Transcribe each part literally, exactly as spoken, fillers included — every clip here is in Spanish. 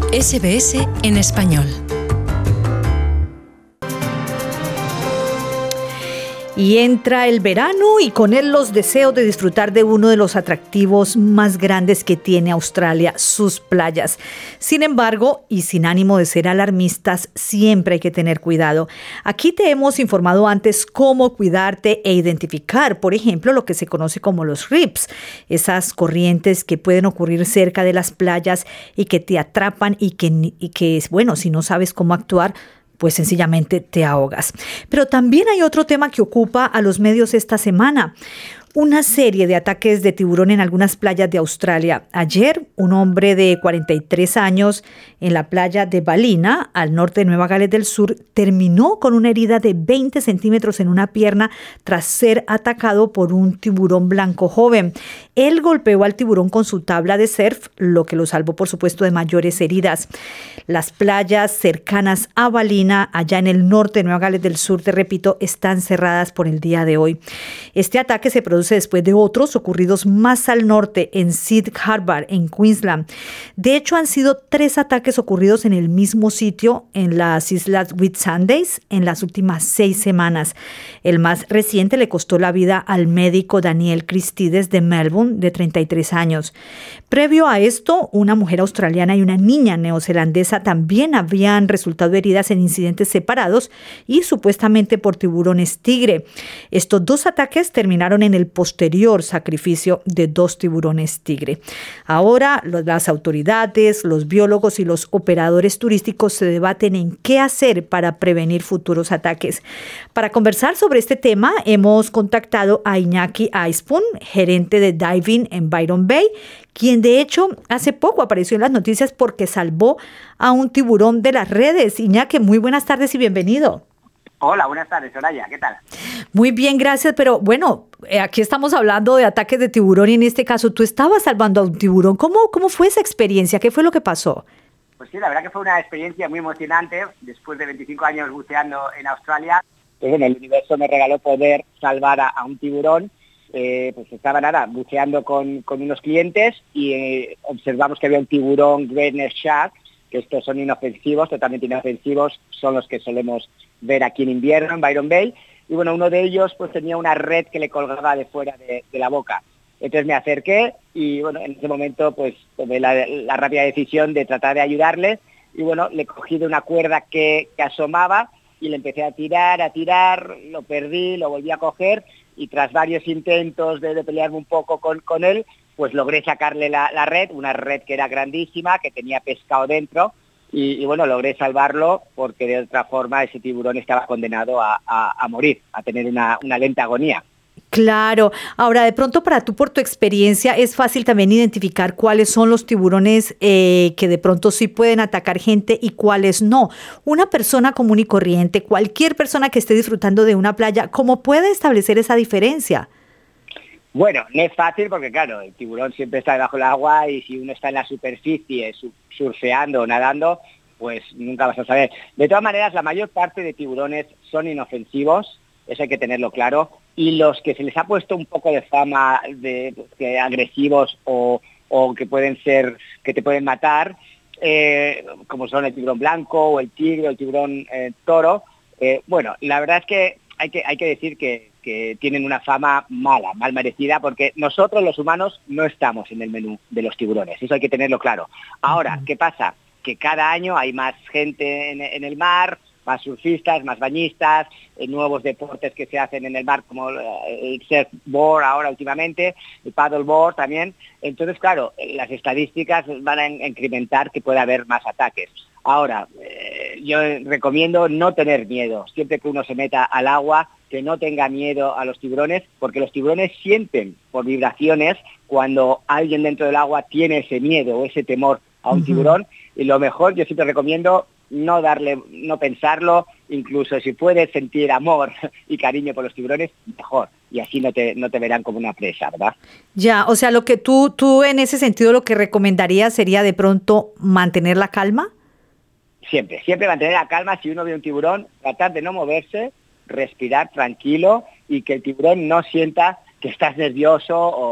S B S en español. Y entra el verano y con él los deseos de disfrutar de uno de los atractivos más grandes que tiene Australia, sus playas. Sin embargo, y sin ánimo de ser alarmistas, siempre hay que tener cuidado. Aquí te hemos informado antes cómo cuidarte e identificar, por ejemplo, lo que se conoce como los rips, esas corrientes que pueden ocurrir cerca de las playas y que te atrapan y que, y que bueno, si no sabes cómo actuar, pues sencillamente te ahogas. Pero también hay otro tema que ocupa a los medios esta semana. Una serie de ataques de tiburón en algunas playas de Australia. Ayer, un hombre de cuarenta y tres años en la playa de Ballina, al norte de Nueva Gales del Sur, terminó con una herida de veinte centímetros en una pierna tras ser atacado por un tiburón blanco joven. Él golpeó al tiburón con su tabla de surf, lo que lo salvó, por supuesto, de mayores heridas. Las playas cercanas a Ballina, allá en el norte de Nueva Gales del Sur, te repito, están cerradas por el día de hoy. Este ataque se produce después de otros ocurridos más al norte, en Sydney Harbour, en Queensland. De hecho, han sido tres ataques ocurridos en el mismo sitio en las islas Whitsundays en las últimas seis semanas. El más reciente le costó la vida al médico Daniel Christides de Melbourne, de treinta y tres años. Previo a esto, una mujer australiana y una niña neozelandesa también habían resultado heridas en incidentes separados y supuestamente por tiburones tigre. Estos dos ataques terminaron en el posterior sacrificio de dos tiburones tigre. Ahora las autoridades, los biólogos y los operadores turísticos se debaten en qué hacer para prevenir futuros ataques. Para conversar sobre este tema hemos contactado a Iñaki Aispun, gerente de Diving en Byron Bay, quien de hecho hace poco apareció en las noticias porque salvó a un tiburón de las redes. Iñaki, muy buenas tardes y bienvenido. Hola, buenas tardes, Soraya, ¿qué tal? Muy bien, gracias, pero bueno, eh, aquí estamos hablando de ataques de tiburón y en este caso tú estabas salvando a un tiburón. ¿Cómo, cómo fue esa experiencia? ¿Qué fue lo que pasó? Pues sí, la verdad que fue una experiencia muy emocionante. Después de veinticinco años buceando en Australia, pues bueno, el universo me regaló poder salvar a, a un tiburón. Eh, pues estaba nada, buceando con, con unos clientes y eh, observamos que había un tiburón Great Shark, que estos son inofensivos, totalmente inofensivos, son los que solemos ver aquí en invierno en Byron Bay, y bueno, uno de ellos pues tenía una red que le colgaba de fuera de, de la boca. Entonces me acerqué y bueno, en ese momento pues tomé la, la rápida decisión de tratar de ayudarle y bueno, le cogí de una cuerda que, que asomaba y le empecé a tirar, a tirar, lo perdí, lo volví a coger y tras varios intentos de, de pelearme un poco con, con él, pues logré sacarle la, la red, una red que era grandísima, que tenía pescado dentro, y, y bueno, logré salvarlo porque de otra forma ese tiburón estaba condenado a, a, a morir, a tener una, una lenta agonía. Claro. Ahora, de pronto para tú, por tu experiencia, es fácil también identificar cuáles son los tiburones eh, que de pronto sí pueden atacar gente y cuáles no. Una persona común y corriente, cualquier persona que esté disfrutando de una playa, ¿cómo puede establecer esa diferencia? Bueno, no es fácil porque, claro, el tiburón siempre está debajo del agua y si uno está en la superficie surfeando o nadando, pues nunca vas a saber. De todas maneras, la mayor parte de tiburones son inofensivos, eso hay que tenerlo claro, y los que se les ha puesto un poco de fama de, de agresivos o, o que pueden ser, que te pueden matar, eh, como son el tiburón blanco o el tigre o el tiburón eh, toro, eh, bueno, la verdad es que hay que, hay que decir que, que tienen una fama mala, mal merecida, porque nosotros los humanos no estamos en el menú de los tiburones, eso hay que tenerlo claro. Ahora, ¿qué pasa? Que cada año hay más gente en, en el mar, más surfistas, más bañistas, eh, nuevos deportes que se hacen en el mar, como el surfboard ahora últimamente, el paddleboard también. Entonces, claro, las estadísticas van a incrementar que pueda haber más ataques. Ahora, eh, yo recomiendo no tener miedo. Siempre que uno se meta al agua, que no tenga miedo a los tiburones, porque los tiburones sienten por vibraciones cuando alguien dentro del agua tiene ese miedo o ese temor a un uh-huh. tiburón. Y lo mejor, yo siempre recomiendo no darle, no pensarlo, incluso si puedes sentir amor y cariño por los tiburones, mejor, y así no te, no te verán como una presa, ¿verdad? Ya, o sea, lo que tú, tú en ese sentido lo que recomendarías sería de pronto mantener la calma. Siempre, siempre mantener la calma. Si uno ve un tiburón, tratar de no moverse, respirar tranquilo y que el tiburón no sienta que estás nervioso o,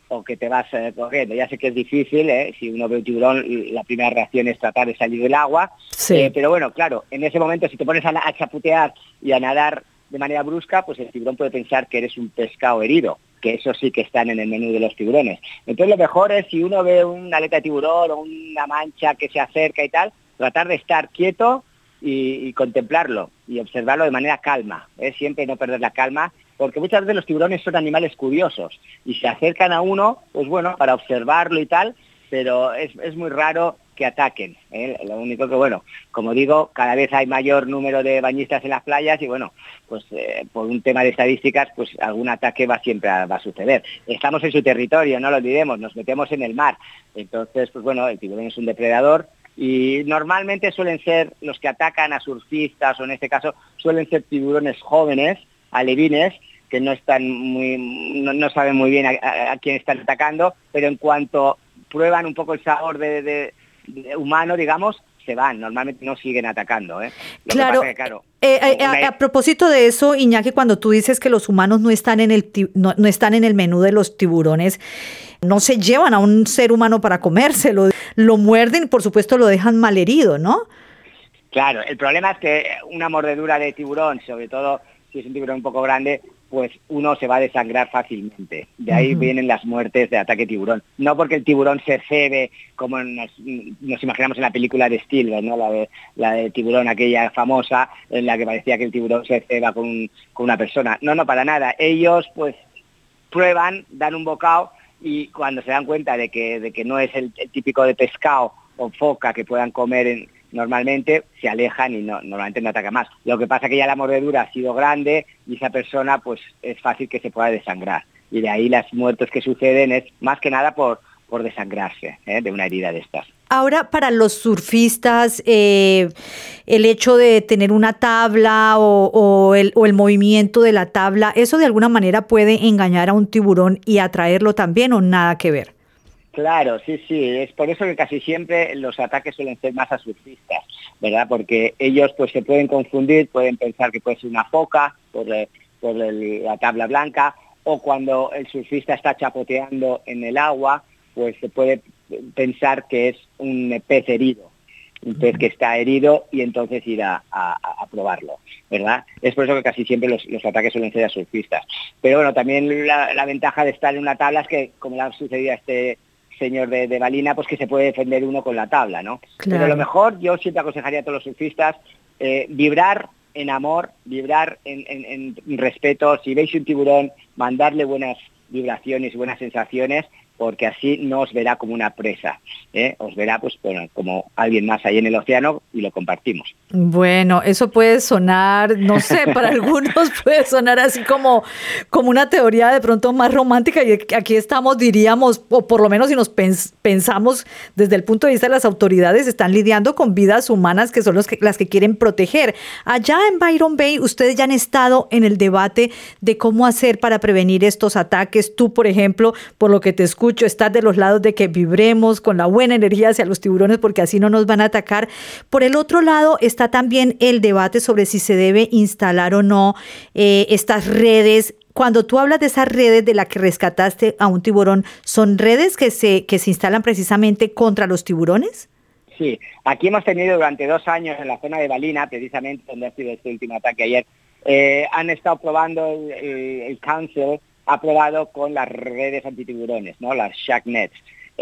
o que te vas eh, corriendo. Ya sé que es difícil, ¿eh? Si uno ve un tiburón, la primera reacción es tratar de salir del agua, sí. eh, pero bueno, claro, en ese momento si te pones a, a chaputear y a nadar de manera brusca, pues el tiburón puede pensar que eres un pescado herido, que eso sí que están en el menú de los tiburones. Entonces lo mejor es, si uno ve una aleta de tiburón o una mancha que se acerca y tal, tratar de estar quieto y, y contemplarlo y observarlo de manera calma, ¿eh? Siempre no perder la calma, porque muchas veces los tiburones son animales curiosos y se acercan a uno, pues bueno, para observarlo y tal, pero es, es muy raro que ataquen, ¿eh? Lo único que, bueno, como digo, cada vez hay mayor número de bañistas en las playas y, bueno, pues eh, por un tema de estadísticas, pues algún ataque va siempre a, va a suceder. Estamos en su territorio, no lo olvidemos, nos metemos en el mar. Entonces, pues bueno, el tiburón es un depredador y normalmente suelen ser los que atacan a surfistas, o en este caso suelen ser tiburones jóvenes, alevines, que no están muy, no, no saben muy bien a, a, a quién están atacando, pero en cuanto prueban un poco el sabor de, de, de humano, digamos, se van, normalmente no siguen atacando, ¿eh? Lo claro, que pasa que, claro eh, eh, una... a, a propósito de eso, Iñaki, cuando tú dices que los humanos no están en el no, no están en el menú de los tiburones, no se llevan a un ser humano para comérselo, lo muerden y por supuesto lo dejan malherido, ¿no? Claro, el problema es que una mordedura de tiburón, sobre todo si es un tiburón un poco grande, pues uno se va a desangrar fácilmente. De ahí uh-huh. vienen las muertes de ataque tiburón. No porque el tiburón se cebe, como nos, nos imaginamos en la película de Spielberg, ¿no? La de, la de tiburón, aquella famosa, en la que parecía que el tiburón se ceba con, un, con una persona. No, no, para nada. Ellos, pues, prueban, dan un bocado y cuando se dan cuenta de que, de que no es el, el típico de pescado o foca que puedan comer en... normalmente se alejan y no, normalmente no atacan más. Lo que pasa es que ya la mordedura ha sido grande y esa persona pues es fácil que se pueda desangrar. Y de ahí las muertes que suceden es más que nada por, por desangrarse, ¿eh? De una herida de estas. Ahora, para los surfistas, eh, el hecho de tener una tabla o, o, el, o el movimiento de la tabla, ¿eso de alguna manera puede engañar a un tiburón y atraerlo también o nada que ver? Claro, sí, sí, es por eso que casi siempre los ataques suelen ser más a surfistas, ¿verdad? Porque ellos pues se pueden confundir, pueden pensar que puede ser una foca por, por el, la tabla blanca, o cuando el surfista está chapoteando en el agua, pues se puede pensar que es un pez herido, un pez que está herido y entonces ir a, a, a probarlo, ¿verdad? Es por eso que casi siempre los, los ataques suelen ser a surfistas. Pero bueno, también la, la ventaja de estar en una tabla es que, como le ha sucedido a este señor de, de Balina, pues que se puede defender uno con la tabla, ¿no? Claro. Pero lo mejor, yo siempre aconsejaría a todos los surfistas, eh, vibrar en amor, vibrar en, en, en respeto. Si veis un tiburón, mandarle buenas vibraciones y buenas sensaciones, porque así no os verá como una presa, ¿eh? Os verá pues bueno, como alguien más ahí en el océano y lo compartimos. Bueno, eso puede sonar, no sé, para algunos puede sonar así como, como una teoría de pronto más romántica, y aquí estamos, diríamos, o por lo menos si nos pens- pensamos desde el punto de vista de las autoridades, están lidiando con vidas humanas que son los que, las que quieren proteger. Allá en Byron Bay, ustedes ya han estado en el debate de cómo hacer para prevenir estos ataques. Tú, por ejemplo, por lo que te escucho, estás de los lados de que vibremos con la buena energía hacia los tiburones porque así no nos van a atacar. Por el otro lado está también el debate sobre si se debe instalar o no eh, estas redes. Cuando tú hablas de esas redes de las que rescataste a un tiburón, ¿son redes que se, que se instalan precisamente contra los tiburones? Sí, aquí hemos tenido durante dos años en la zona de Balina, precisamente donde ha sido este último ataque ayer, eh, han estado probando el, el, el Council, ha probado con las redes antitiburones, ¿no? Las Shark Nets.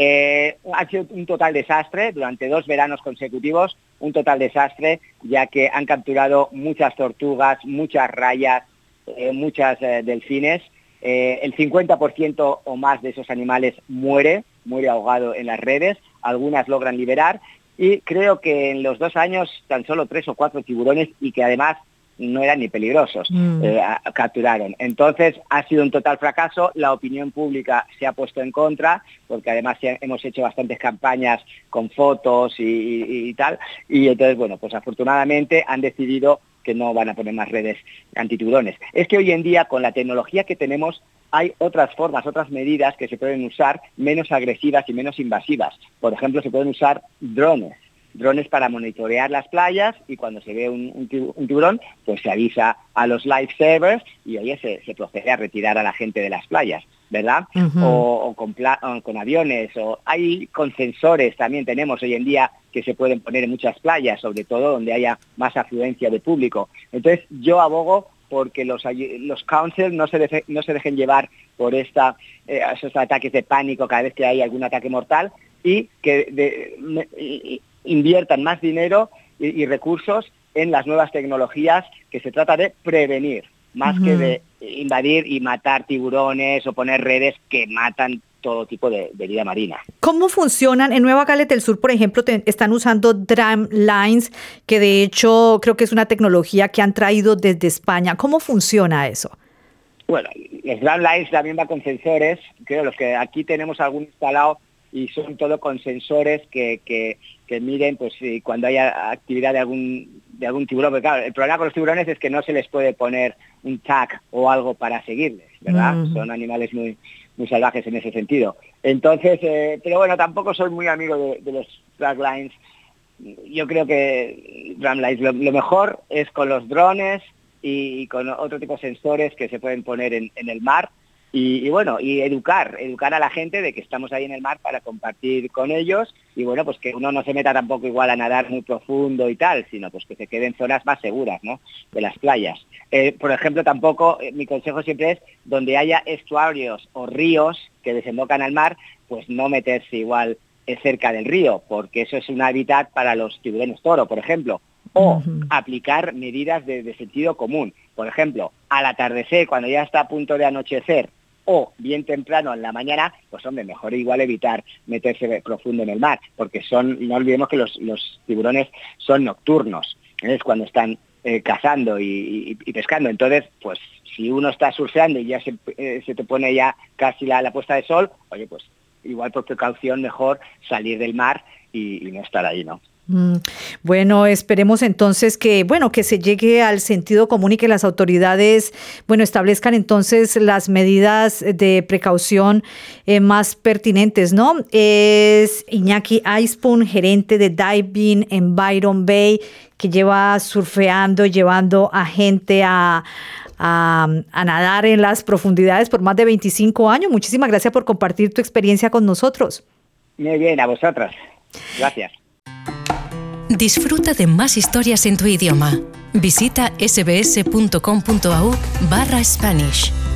Eh, ha sido un total desastre durante dos veranos consecutivos, un total desastre, ya que han capturado muchas tortugas, muchas rayas, eh, muchas eh, delfines. Eh, el cincuenta por ciento o más de esos animales muere, muere ahogado en las redes, algunas logran liberar, y creo que en los dos años tan solo tres o cuatro tiburones, y que además no eran ni peligrosos, mm. eh, capturaron. Entonces ha sido un total fracaso, la opinión pública se ha puesto en contra, porque además hemos hecho bastantes campañas con fotos y, y, y tal, y entonces, bueno, pues afortunadamente han decidido que no van a poner más redes antitiburones. Es que hoy en día, con la tecnología que tenemos, hay otras formas, otras medidas que se pueden usar menos agresivas y menos invasivas. Por ejemplo, se pueden usar drones. drones para monitorear las playas, y cuando se ve un, un tiburón, pues se avisa a los lifesavers y oye, se, se procede a retirar a la gente de las playas. ¿verdad? Uh-huh. O, o, con pla- o con aviones, o hay con sensores también tenemos hoy en día que se pueden poner en muchas playas, sobre todo donde haya más afluencia de público. Entonces yo abogo porque los, los councils no se, deje, no se dejen llevar por esta, eh, esos ataques de pánico cada vez que hay algún ataque mortal y que de, me, y, inviertan más dinero y, y recursos en las nuevas tecnologías, que se trata de prevenir, más uh-huh. que de invadir y matar tiburones o poner redes que matan todo tipo de, de vida marina. ¿Cómo funcionan? En Nueva Gales del Sur, por ejemplo, te, están usando Dram Lines, que de hecho creo que es una tecnología que han traído desde España. ¿Cómo funciona eso? Bueno, los Dram Lines también va con sensores, creo los que aquí tenemos algún instalado y son todo con sensores que, que, que miren pues si cuando haya actividad de algún de algún tiburón, porque claro, el problema con los tiburones es que no se les puede poner un tag o algo para seguirles, ¿verdad? Uh-huh. Son animales muy muy salvajes en ese sentido. Entonces, eh, pero bueno, tampoco soy muy amigo de, de los drag lines. Yo creo que drum lines, lo, lo mejor es con los drones y, y con otro tipo de sensores que se pueden poner en, en el mar. Y, y bueno, y educar, educar a la gente de que estamos ahí en el mar para compartir con ellos y bueno, pues que uno no se meta tampoco igual a nadar muy profundo y tal, sino pues que se quede en zonas más seguras, ¿no?, de las playas. Eh, por ejemplo, tampoco, eh, mi consejo siempre es, donde haya estuarios o ríos que desembocan al mar, pues no meterse igual eh, cerca del río, porque eso es un hábitat para los tiburones toro, por ejemplo. O uh-huh. aplicar medidas de, de sentido común. Por ejemplo, al atardecer, cuando ya está a punto de anochecer, o bien temprano en la mañana, pues hombre, mejor igual evitar meterse profundo en el mar, porque son, no olvidemos que los, los tiburones son nocturnos, ¿eh? Es cuando están eh, cazando y, y, y pescando. Entonces, pues si uno está surfeando y ya se, eh, se te pone ya casi la, la puesta de sol, oye, pues igual por precaución mejor salir del mar y, y no estar ahí, ¿no? Bueno, esperemos entonces que, bueno, que se llegue al sentido común y que las autoridades, bueno, establezcan entonces las medidas de precaución eh, más pertinentes, ¿no? Es Iñaki Aispun, gerente de Diving en Byron Bay, que lleva surfeando, llevando a gente a, a, a nadar en las profundidades por más de veinticinco años. Muchísimas gracias por compartir tu experiencia con nosotros. Muy bien, a vosotros. Gracias. Disfruta de más historias en tu idioma. Visita sbs.com.au barra Spanish.